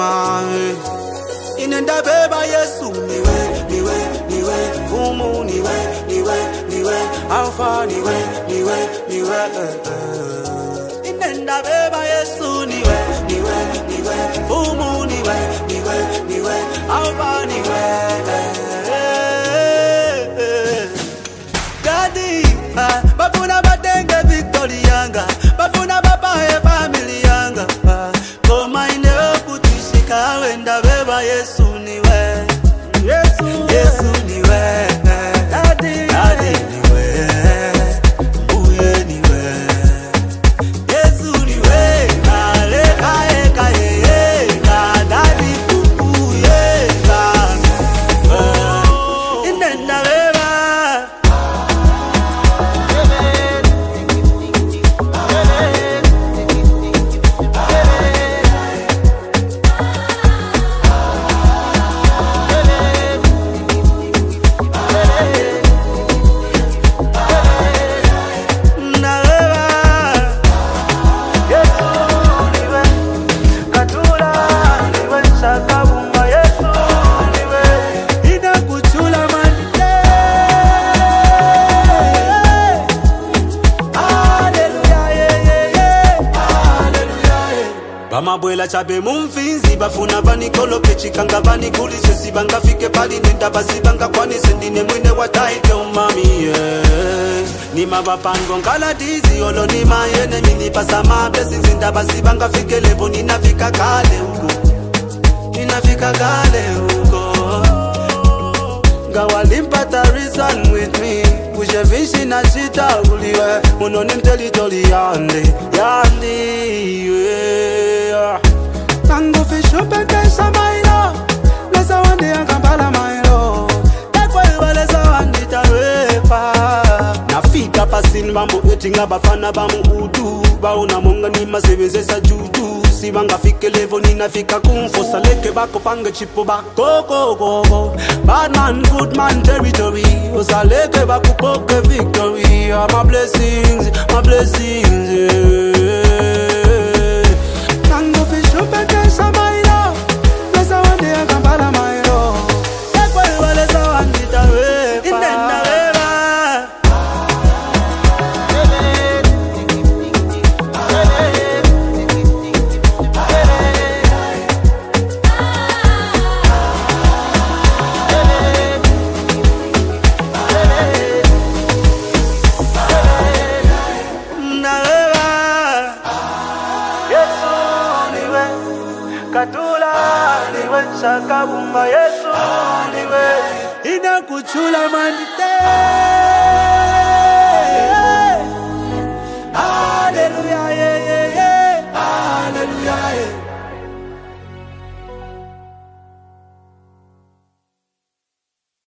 mami. Inenda beba Yesu niwe, niwe, niwe. Fumu niwe, niwe, niwe. Alpha niwe, niwe, niwe. Inenda beba Yesu niwe, niwe, niwe. Fumu niwe, niwe, niwe. Alpha niwe. Daddy, bafuna batenge victory yanga. Bafuna baba e family yanga. Koma ineo kutishika wenda beba Yesu niwe. Yesu, Yesu niwe. Daddy, Daddy niwe. Uye niwe. Yesu niwe. Kale kae kae ka Daddy uye ka. Inenda beba. Bamabwela chabe mumfinzi bafuna banikolo kechikanga banikulise sibanga fike pali nenda basibanga kwani sendine mwine wa title mami yeah. Ni mabapango ngala dizi olo ni mayene mini pasama blessings nda basibanga fike level ninafika kale huko. Ninafika kale huko. Ngawalimpata reason with me. Kushe vishi na shita uliwe. Unoni mtelitoli yandi. Yandi yeah. Tango fisho pekesha mailo. Lesa wandi yankambala mailo. Ekwe lesa wandi tarepa. Nafika pasini bambu etinga bafana bamu udu. Bauna monga ni masebeze sa juju. Sibanga fike levo ninafika kumfo. Saleke bako pange chipo bako go. Bad man, good man territory. Osaleke bako poke victory. My blessings, yeah. Tango fisho pekesha mailo. Lesa wande ya kambala mailo. Ekwe lesa wande tarepa. Inenda beba. Katula niwe, shakabumba Yesu niwe. Ina kuchula mandite.